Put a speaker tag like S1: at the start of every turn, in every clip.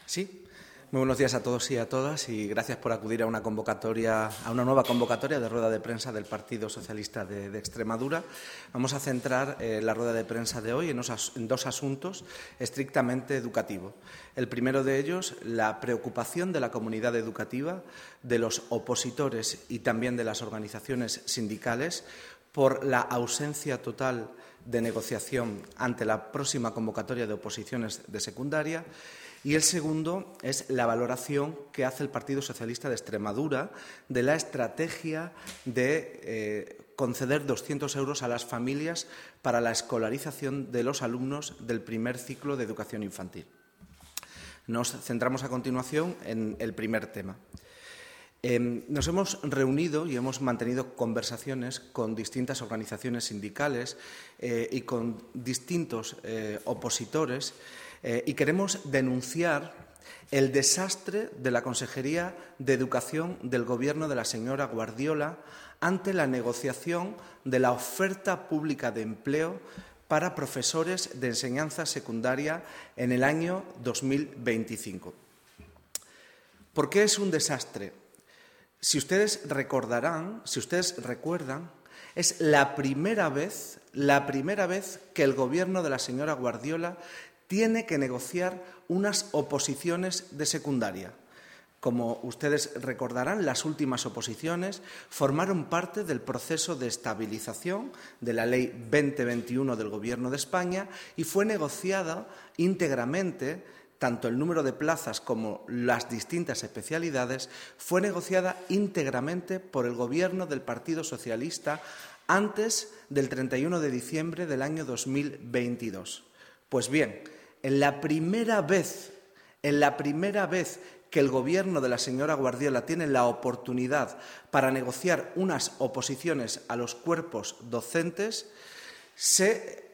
S1: Sí, muy buenos días a todos y a todas y gracias por acudir a una nueva convocatoria de rueda de prensa del Partido Socialista de Extremadura. Vamos a centrar la rueda de prensa de hoy en dos asuntos estrictamente educativos. El primero de ellos, la preocupación de la comunidad educativa, de los opositores y también de las organizaciones sindicales por la ausencia total de negociación ante la próxima convocatoria de oposiciones de secundaria. Y el segundo es la valoración que hace el Partido Socialista de Extremadura de la estrategia de conceder 200 euros a las familias para la escolarización de los alumnos del primer ciclo de educación infantil. Nos centramos a continuación en el primer tema. Nos hemos reunido y hemos mantenido conversaciones con distintas organizaciones sindicales y con distintos opositores y queremos denunciar el desastre de la Consejería de Educación del Gobierno de la señora Guardiola ante la negociación de la oferta pública de empleo para profesores de enseñanza secundaria en el año 2025. ¿Por qué es un desastre? Si ustedes recuerdan, es la primera vez que el Gobierno de la señora Guardiola tiene que negociar unas oposiciones de secundaria. Como ustedes recordarán, las últimas oposiciones formaron parte del proceso de estabilización de la Ley 2021 del Gobierno de España y fue negociada íntegramente, tanto el número de plazas como las distintas especialidades, fue negociada íntegramente por el Gobierno del Partido Socialista antes del 31 de diciembre del año 2022. Pues bien, en la primera vez que el Gobierno de la señora Guardiola tiene la oportunidad para negociar unas oposiciones a los cuerpos docentes, se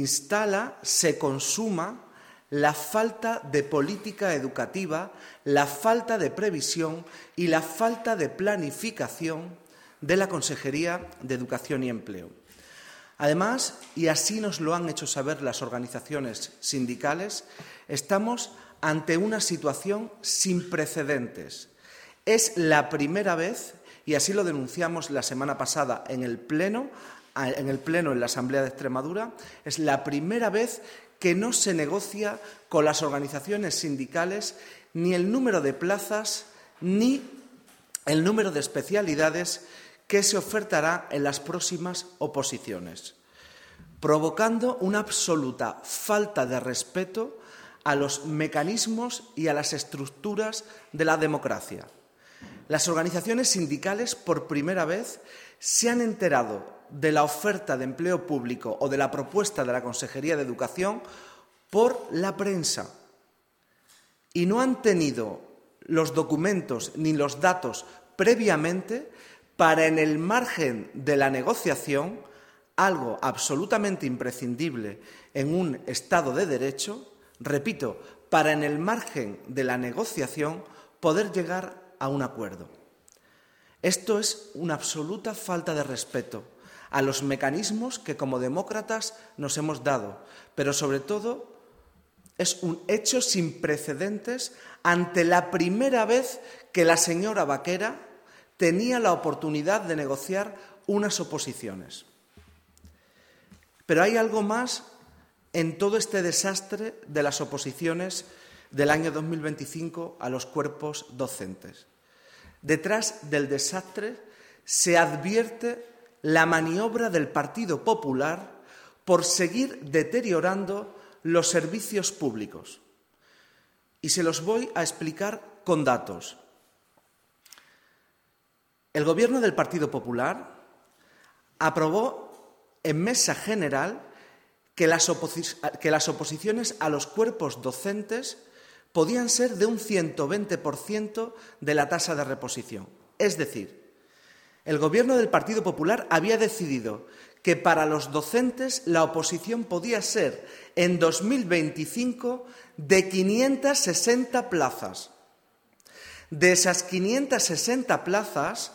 S1: consuma la falta de política educativa, la falta de previsión y la falta de planificación de la Consejería de Educación y Empleo. Además, y así nos lo han hecho saber las organizaciones sindicales, estamos ante una situación sin precedentes. Es la primera vez, y así lo denunciamos la semana pasada en el Pleno en la Asamblea de Extremadura, es la primera vez que no se negocia con las organizaciones sindicales ni el número de plazas ni el número de especialidades que se ofertará en las próximas oposiciones, provocando una absoluta falta de respeto a los mecanismos y a las estructuras de la democracia. Las organizaciones sindicales, por primera vez, se han enterado de la oferta de empleo público o de la propuesta de la Consejería de Educación por la prensa y no han tenido los documentos ni los datos previamente para, en el margen de la negociación, algo absolutamente imprescindible en un Estado de Derecho, repito, para, en el margen de la negociación, poder llegar a un acuerdo. Esto es una absoluta falta de respeto a los mecanismos que como demócratas nos hemos dado, pero sobre todo es un hecho sin precedentes ante la primera vez que la señora Baquera tenía la oportunidad de negociar unas oposiciones. Pero hay algo más en todo este desastre de las oposiciones del año 2025 a los cuerpos docentes. Detrás del desastre se advierte la maniobra del Partido Popular por seguir deteriorando los servicios públicos. Y se los voy a explicar con datos. El Gobierno del Partido Popular aprobó en mesa general que las oposiciones a los cuerpos docentes podían ser de un 120% de la tasa de reposición. Es decir, el Gobierno del Partido Popular había decidido que para los docentes la oposición podía ser en 2025 de 560 plazas. De esas 560 plazas,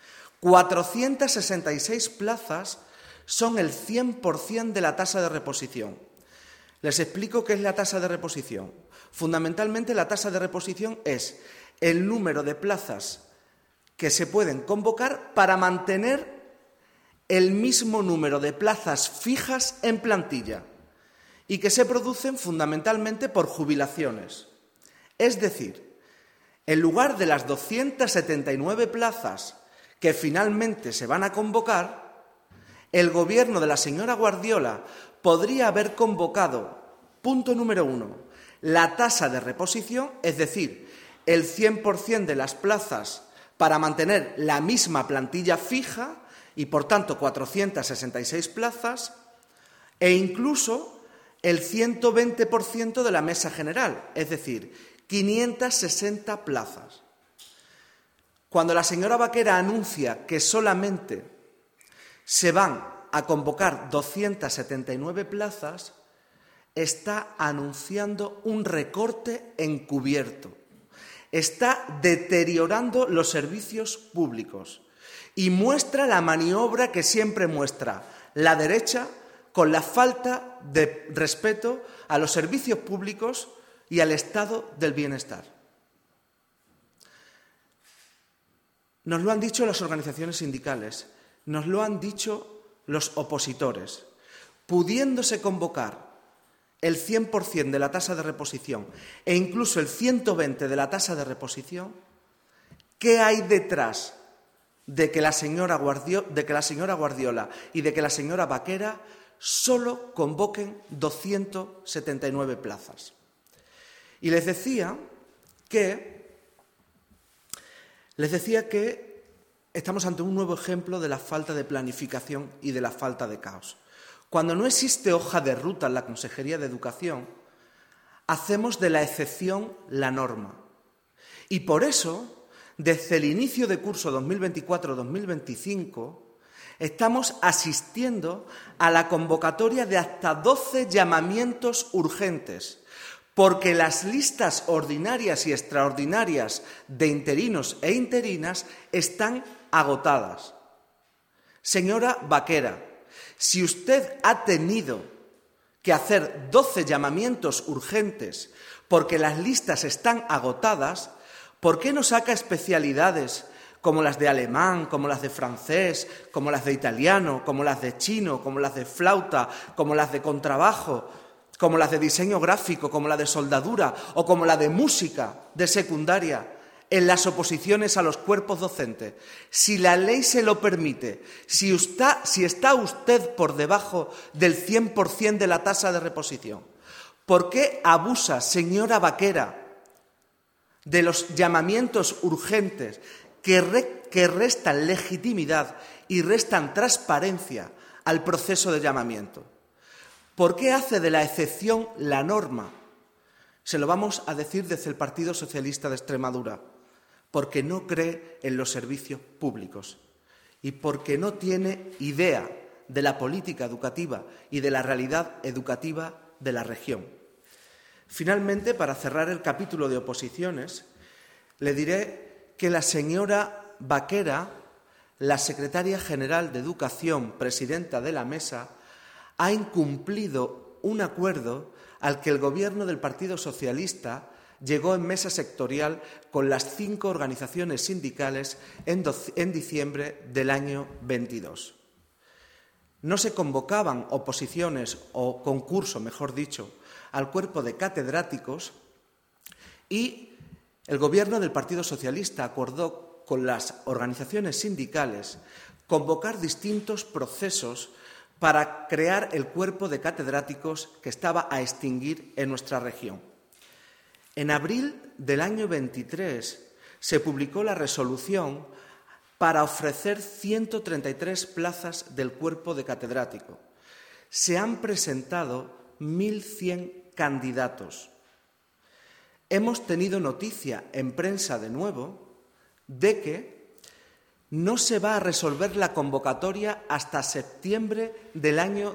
S1: 466 plazas son el 100% de la tasa de reposición. Les explico qué es la tasa de reposición. Fundamentalmente, la tasa de reposición es el número de plazas que se pueden convocar para mantener el mismo número de plazas fijas en plantilla y que se producen fundamentalmente por jubilaciones. Es decir, en lugar de las 279 plazas que finalmente se van a convocar, el gobierno de la señora Guardiola podría haber convocado, punto número 1, la tasa de reposición, es decir, el 100% de las plazas para mantener la misma plantilla fija y, por tanto, 466 plazas, e incluso el 120% de la mesa general, es decir, 560 plazas. Cuando la señora Baquera anuncia que solamente se van a convocar 279 plazas, está anunciando un recorte encubierto. Está deteriorando los servicios públicos y muestra la maniobra que siempre muestra la derecha con la falta de respeto a los servicios públicos y al estado del bienestar. Nos lo han dicho las organizaciones sindicales, nos lo han dicho los opositores. Pudiéndose convocar el 100% de la tasa de reposición e incluso el 120% de la tasa de reposición, ¿qué hay detrás de que la señora Guardiola y de que la señora Baquera solo convoquen 279 plazas? Y les decía que estamos ante un nuevo ejemplo de la falta de planificación y de la falta de caos. Cuando no existe hoja de ruta en la Consejería de Educación, hacemos de la excepción la norma. Y por eso, desde el inicio de curso 2024-2025, estamos asistiendo a la convocatoria de hasta 12 llamamientos urgentes, porque las listas ordinarias y extraordinarias de interinos e interinas están agotadas. Señora Baquera, si usted ha tenido que hacer 12 llamamientos urgentes porque las listas están agotadas, ¿por qué no saca especialidades como las de alemán, como las de francés, como las de italiano, como las de chino, como las de flauta, como las de contrabajo, como las de diseño gráfico, como la de soldadura o como la de música de secundaria en las oposiciones a los cuerpos docentes? Si la ley se lo permite, si está usted por debajo del 100% de la tasa de reposición, ¿por qué abusa, señora Baquera, de los llamamientos urgentes que restan legitimidad y restan transparencia al proceso de llamamiento? ¿Por qué hace de la excepción la norma? Se lo vamos a decir desde el Partido Socialista de Extremadura. Porque no cree en los servicios públicos y porque no tiene idea de la política educativa y de la realidad educativa de la región. Finalmente, para cerrar el capítulo de oposiciones, le diré que la señora Baquera, la secretaria general de Educación, presidenta de la mesa, ha incumplido un acuerdo al que el Gobierno del Partido Socialista llegó en mesa sectorial con las 5 organizaciones sindicales en diciembre del año 22. No se convocaban oposiciones o concurso, mejor dicho, al cuerpo de catedráticos y el Gobierno del Partido Socialista acordó con las organizaciones sindicales convocar distintos procesos para crear el cuerpo de catedráticos que estaba a extinguir en nuestra región. En abril del año 23 se publicó la resolución para ofrecer 133 plazas del cuerpo de catedrático. Se han presentado 1.100 candidatos. Hemos tenido noticia en prensa de nuevo de que no se va a resolver la convocatoria hasta septiembre del año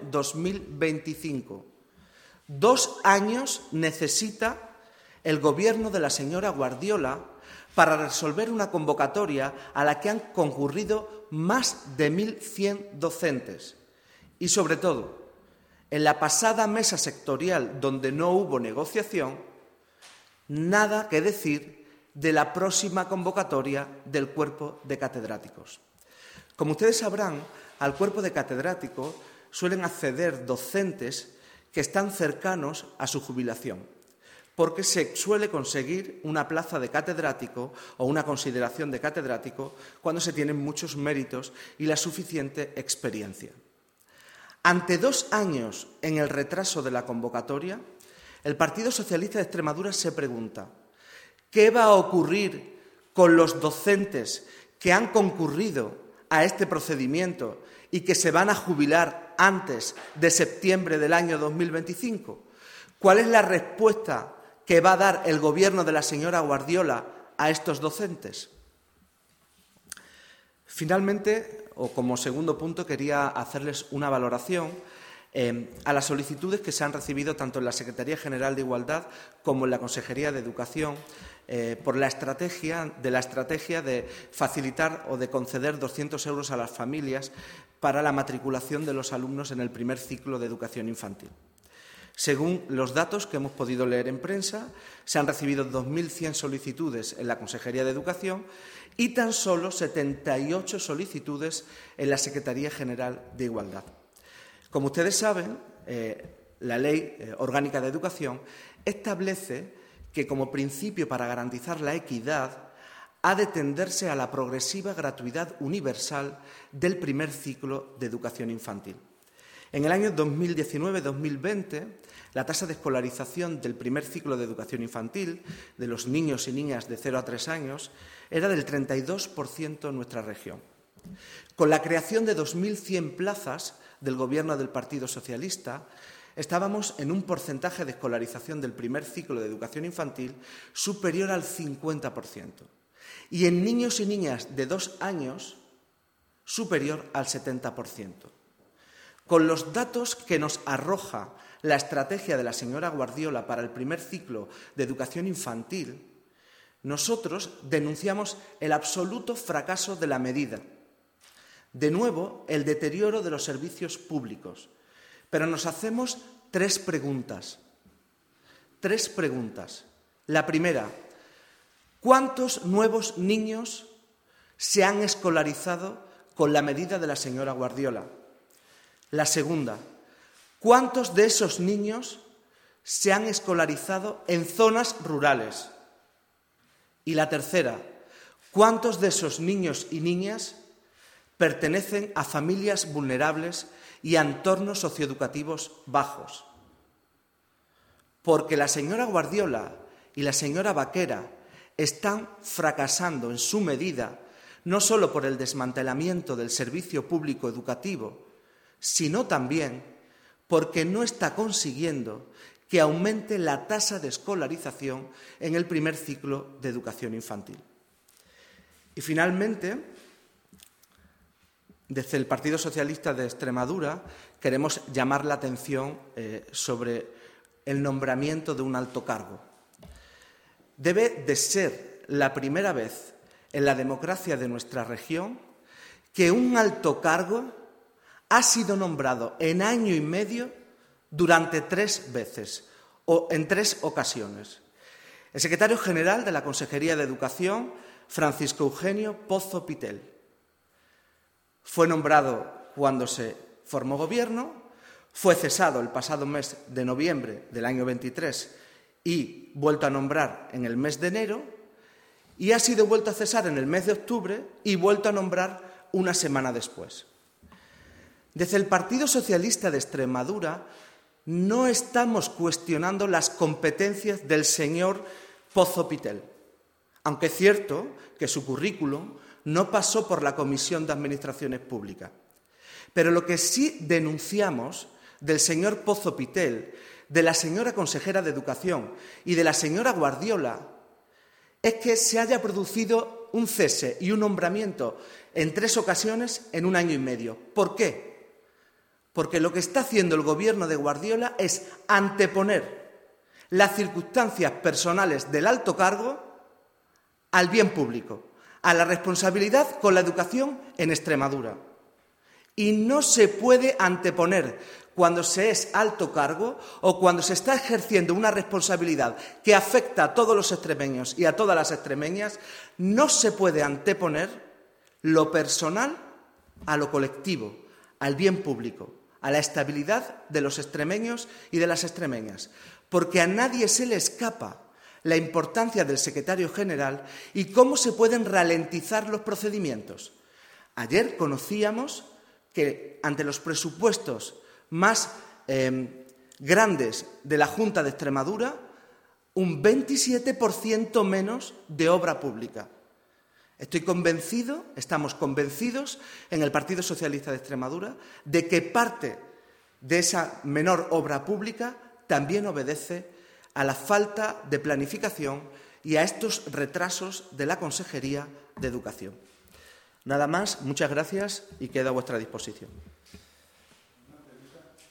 S1: 2025. 2 años necesita el gobierno de la señora Guardiola para resolver una convocatoria a la que han concurrido más de 1.100 docentes. Y, sobre todo, en la pasada mesa sectorial, donde no hubo negociación, Nada que decir de la próxima convocatoria del cuerpo de catedráticos. Como ustedes sabrán, al cuerpo de catedráticos suelen acceder docentes que están cercanos a su jubilación, porque se suele conseguir una plaza de catedrático o una consideración de catedrático cuando se tienen muchos méritos y la suficiente experiencia. Ante 2 años en el retraso de la convocatoria, el Partido Socialista de Extremadura se pregunta: ¿qué va a ocurrir con los docentes que han concurrido a este procedimiento y que se van a jubilar antes de septiembre del año 2025? ¿Cuál es la respuesta que va a dar el Gobierno de la señora Guardiola a estos docentes? Finalmente, o como segundo punto, quería hacerles una valoración a las solicitudes que se han recibido tanto en la Secretaría General de Igualdad como en la Consejería de Educación por la estrategia de facilitar o de conceder 200 euros a las familias para la matriculación de los alumnos en el primer ciclo de educación infantil. Según los datos que hemos podido leer en prensa, se han recibido 2.100 solicitudes en la Consejería de Educación y tan solo 78 solicitudes en la Secretaría General de Igualdad. Como ustedes saben, la Ley Orgánica de Educación establece que, como principio para garantizar la equidad, ha de tenderse a la progresiva gratuidad universal del primer ciclo de educación infantil. En el año 2019-2020, la tasa de escolarización del primer ciclo de educación infantil de los niños y niñas de 0 a 3 años era del 32% en nuestra región. Con la creación de 2.100 plazas del Gobierno del Partido Socialista, estábamos en un porcentaje de escolarización del primer ciclo de educación infantil superior al 50%. Y en niños y niñas de 2 años, superior al 70%. Con los datos que nos arroja la estrategia de la señora Guardiola para el primer ciclo de educación infantil, nosotros denunciamos el absoluto fracaso de la medida. De nuevo, el deterioro de los servicios públicos. Pero nos hacemos 3 preguntas. 3 preguntas. La primera: ¿cuántos nuevos niños se han escolarizado con la medida de la señora Guardiola? La segunda: ¿cuántos de esos niños se han escolarizado en zonas rurales? Y la tercera: ¿cuántos de esos niños y niñas pertenecen a familias vulnerables y a entornos socioeducativos bajos? Porque la señora Guardiola y la señora Baquera están fracasando en su medida, no solo por el desmantelamiento del servicio público educativo, sino también porque no está consiguiendo que aumente la tasa de escolarización en el primer ciclo de educación infantil. Y finalmente, desde el Partido Socialista de Extremadura queremos llamar la atención sobre el nombramiento de un alto cargo. Debe de ser la primera vez en la democracia de nuestra región que un alto cargo ha sido nombrado en año y medio durante 3 veces o en 3 ocasiones. El secretario general de la Consejería de Educación, Francisco Eugenio Pozo Pitel, fue nombrado cuando se formó gobierno, fue cesado el pasado mes de noviembre del año 23 y vuelto a nombrar en el mes de enero, y ha sido vuelto a cesar en el mes de octubre y vuelto a nombrar una semana después. Desde el Partido Socialista de Extremadura no estamos cuestionando las competencias del señor Pozo Pitel, aunque es cierto que su currículum no pasó por la Comisión de Administraciones Públicas. Pero lo que sí denunciamos del señor Pozo Pitel, de la señora consejera de Educación y de la señora Guardiola es que se haya producido un cese y un nombramiento en 3 ocasiones en un año y medio. ¿Por qué? Porque lo que está haciendo el Gobierno de Guardiola es anteponer las circunstancias personales del alto cargo al bien público, a la responsabilidad con la educación en Extremadura. Y no se puede anteponer cuando se es alto cargo o cuando se está ejerciendo una responsabilidad que afecta a todos los extremeños y a todas las extremeñas, no se puede anteponer lo personal a lo colectivo, al bien público, a la estabilidad de los extremeños y de las extremeñas, porque a nadie se le escapa la importancia del secretario general y cómo se pueden ralentizar los procedimientos. Ayer conocíamos que ante los presupuestos más grandes de la Junta de Extremadura, un 27% menos de obra pública. Estamos convencidos en el Partido Socialista de Extremadura de que parte de esa menor obra pública también obedece a la falta de planificación y a estos retrasos de la Consejería de Educación. Nada más, muchas gracias y quedo a vuestra disposición.